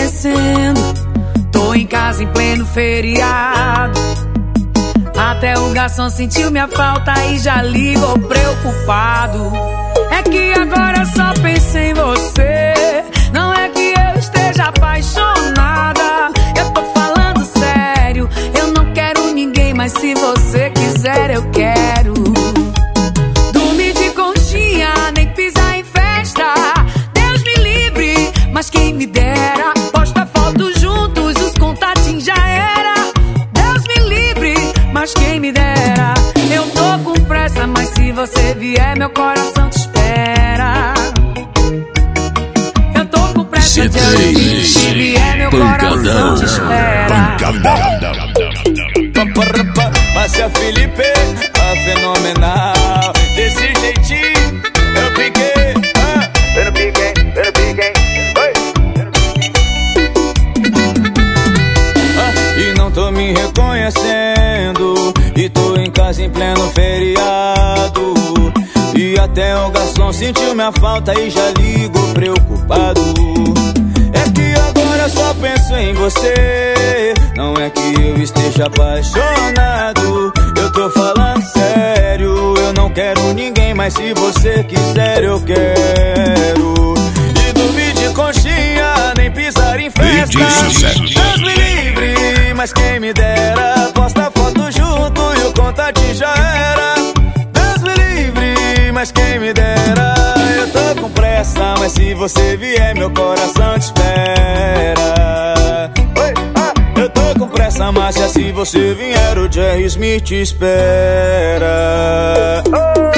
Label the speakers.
Speaker 1: reconhecendo. Tô em casa em pleno feriado. Até o garçom sentiu minha falta e já ligou preocupado. É que agora só penso em você. Não é que eu esteja apaixonada, eu tô falando sério. Eu não quero ninguém, mas se você quiser eu quero. Dormir de conchinha, nem pisar em festa. Deus me livre, mas quem me dera. Posta foto juntos, os contatinhos já era. Deus me livre, mas quem me dera. Eu tô com pressa, mas se você vier meu coração te espera. Eu tô com pressa de ir, se vier meu coração te espera.
Speaker 2: Márcia Felipe, a fenomenal. Desse jeitinho eu piquei, eu piquei. E não tô me reconhecendo, e tô em casa em pleno feriado. E até o garçom sentiu minha falta e já ligou preocupado. É que agora eu só penso em você. Não é que eu esteja apaixonado, eu tô falando sério. Eu não quero ninguém, mas se você quiser eu quero. E dormir de conchinha, nem pisar em festa. Deus me livre, mas quem me dera. Posta foto junto e o contatinho já era. Deus me livre, mas quem me dera. Eu tô com pressa, mas se você vier meu coração te espera. Eu tô com pressa, Márcia, se você vier o Jerry Smith te espera.